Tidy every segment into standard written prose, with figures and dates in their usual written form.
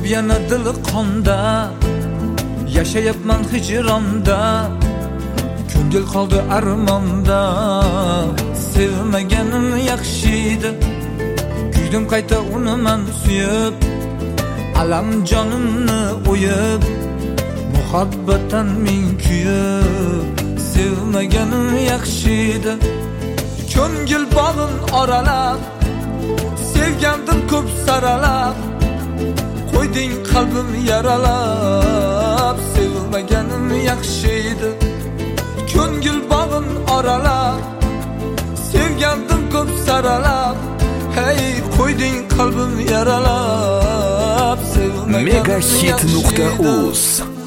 yana dili qonda, yashayapman hijronda, ko'ngil qoldi armonda. Sevmaganim yaxshi edi, kuydim qayta uni men suyib, alam jonimni o'yib, muhabbatan ming kuyib. Sevmaganim yaxshi edi, ko'ngil bog'in oralab, sevgandim ko'p saralab, qo'yding qalbim yaralab. Sevmaganim yaxshi edi, ko'ngil bog'in oralab, sevgandim ko'p saralab, hey qo'yding qalbim yaralab. Megahit.uz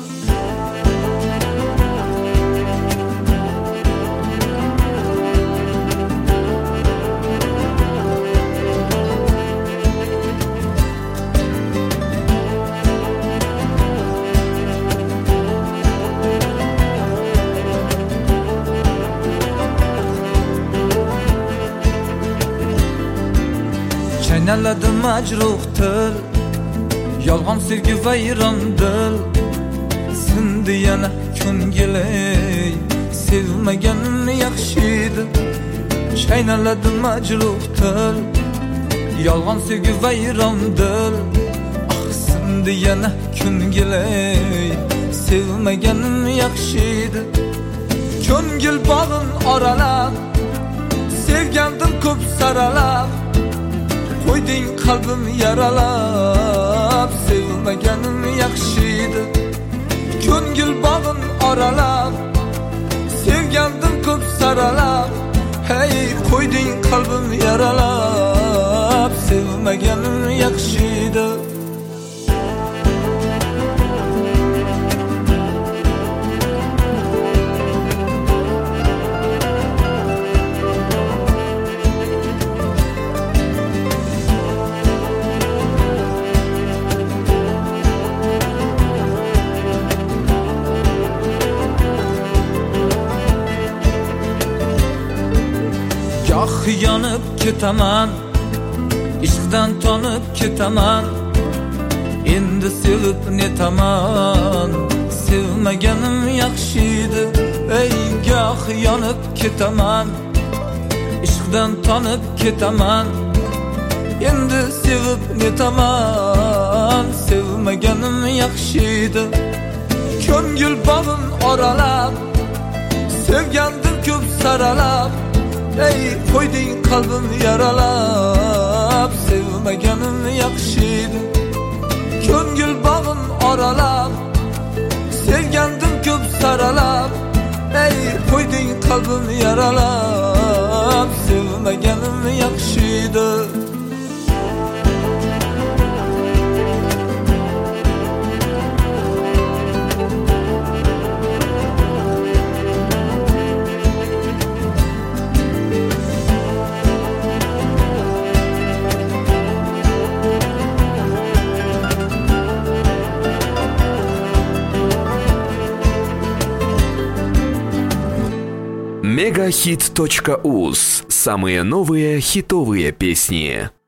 Chaynaladi majruh til, yolg'on sevgi vayron dil. Sindi yana ko'ngil, sevmaganim yaxshi edi. Chaynaladi majruh til, yolg'on sevgi vayron dil. Sindi yana ko'ngil, sevmaganim yaxshi edi. Ko'ngil bog'in oralab, sevgandim ko'p saralab, qo'yding qalbim yaralab. Sevmaganim yaxshi edi, ko'ngil bog'in oralab, sevgandim ko'p saralab, hey qo'yding qalbim yaralab. Sevmaganim yaxshi edi. Goh yonib ketaman, ishqdan tonib ketaman, endi sevib netaman. Sevmaganim yaxshi edi, ey goh yonib ketaman, ishqdan tonib ketaman, endi sevib netaman. Sevmaganim yaxshi edi, ko'ngil bog'in oralab, sevgandim ko'p saralab, ey qo'yding qalbim yaralab. Sevmaganim yaxshi edi, ko'ngil bog'in oralab, sevgandim ko'p saralab, ey qo'yding qalbim yaralab. Sevmaganim yaxshi edi. Megahit.uz. Самые новые хитовые песни.